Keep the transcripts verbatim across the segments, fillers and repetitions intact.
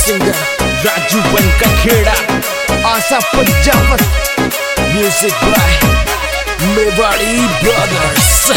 Singer Raju बन का खेड़ा Asha Punjab music by Mewari brothers.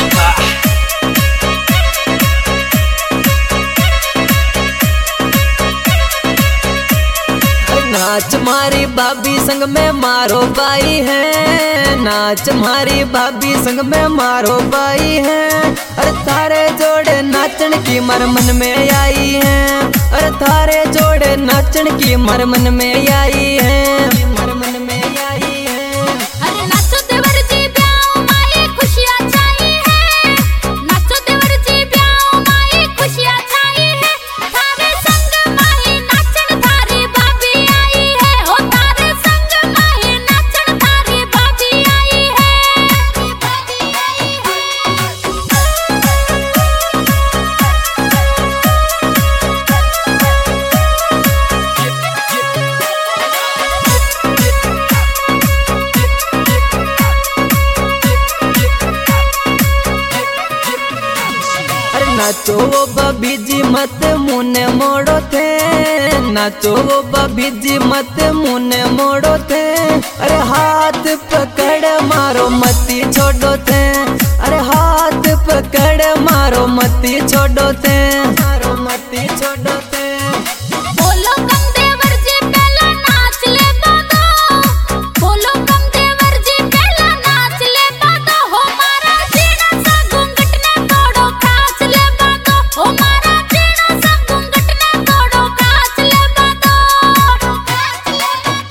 नाच मारी भाभी संग में मारो भाई है, नाच मारी भाभी संग में मारो भाई है। अरे थारे जोड़े नाचन की मर मन में आई है, अरे थारे जोड़े नाचन की मर मन में आई है, मर मन में आई है। अरे नाचो देवर जी ब्याह माई खुशियां छाई है, नाचो देवर जी ब्याह माई खुशियां छाई है। थारे संग माही नाचन थारी भाभी आई है, हो थारे संग माही नाचन थारी भाभी आई है, भाभी आई है। नाचो वो बबी जी मत मुने मोड़ो थे, नाचो वो बबी जी मत मुने मोड़ो थे। अरे हाथ पकड़ मारो मती छोड़ो थे, अरे हाथ पकड़ मारो मती छोड़ो थे, मारो मती छोड़ो थे। बोलो कम देवर जी पहला नाच ले बादो, बोलो कम देवर जी पहला नाच ले बादो। हो मारा जीना सा घूंघट ने तोड़ो काच ले बादो, हो मारा जीना सा घूंघट ने तोड़ो काच ले बादो, काच ले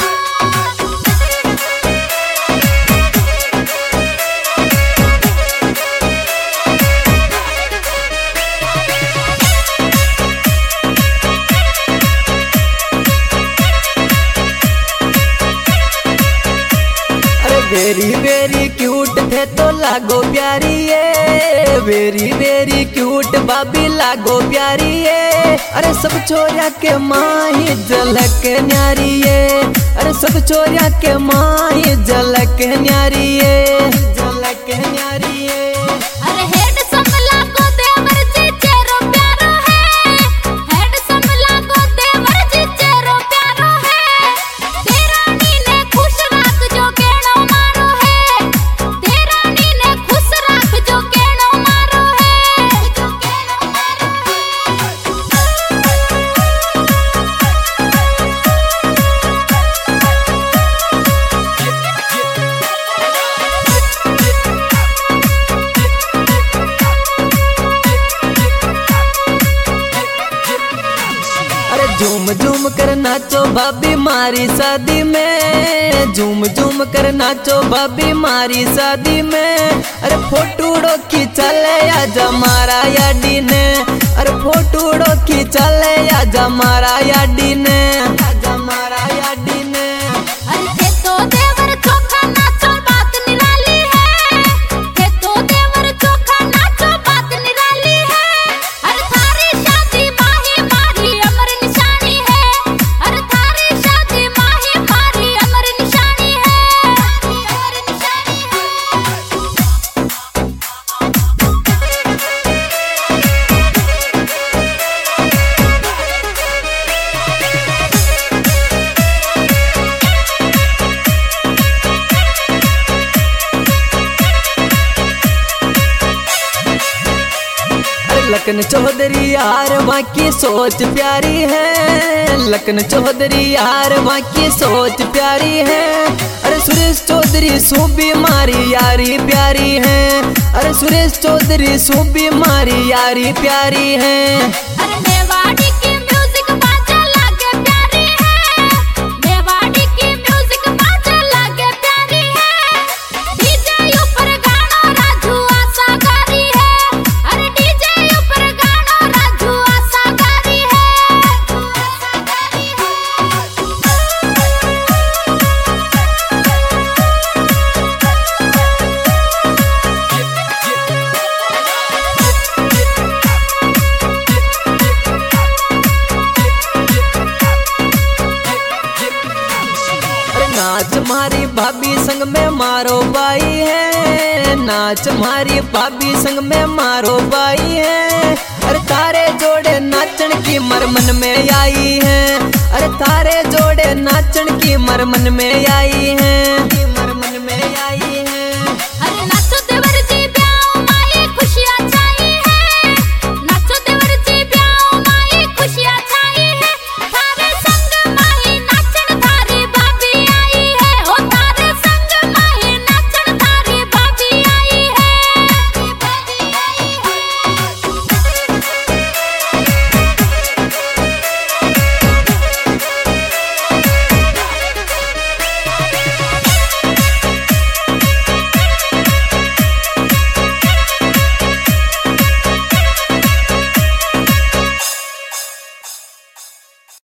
वेरी वेरी क्यूट थे तो लागो प्यारी है, वेरी वेरी क्यूट भाभी लागो प्यारी है। अरे सब छोरिया के माही झलक न्यारी है, अरे सब छोरिया के माही झलक न्यारी है, झलक न्यारी है। अरे हेड सम लागो देवर जी चेहरो प्यारो है, हेड सम लागो देवर जी चेहरो प्यारो है। तेरानी ने खुश राख जो केणो मारो है, तेरानी ने खुश राख जो केणो मारो है, जो केणो मारो अरे झूम झूम कर नाचो भाभी मारी शादी में, झूम झूम कर नाचो भाभी मारी शादी में। अरे फोटूड़ो की चले आजा मारा याडी ने, अरे फोटूड़ो की चले आजा मारा याडी ने, आजा मारा याडी ने। अरे थे तो देवर चोखा नाचो बात निराली है, थे तो देवर चोखा नाचो बात निराली है। अरे थारी शादी माही मारी अमर निशानी है, अरे थारी शादी माही मारी अमर निशानी है, अमर निशानी है। लखन चौधरी यार वहाँ की सोच प्यारी है, लखन चौधरी यार वहाँ की सोच प्यारी है। अरे सुरेश चौधरी सूबी मारी यारी प्यारी है, अरे सुरेश चौधरी सूबी मारी यारी प्यारी है। अरे मेवाड़ी की म्यूजिक बाजे लागे प्यारी है, मेवाड़ी की म्यूजिक बाजे लागे प्यारी है। डीजे ऊपर गाना राजू आशा गारी है, अरे डीजे ऊपर गाना राजू आशा गारी है, आशा गारी है। नाच मारी भाभी संग में मारो भाई है, नाच मारी भाभी संग में मारो भाई है। अरे तारे जोड़े नाचन की मर मन में आई है, अरे थारे जोड़े नाचन की मर मन में आई है।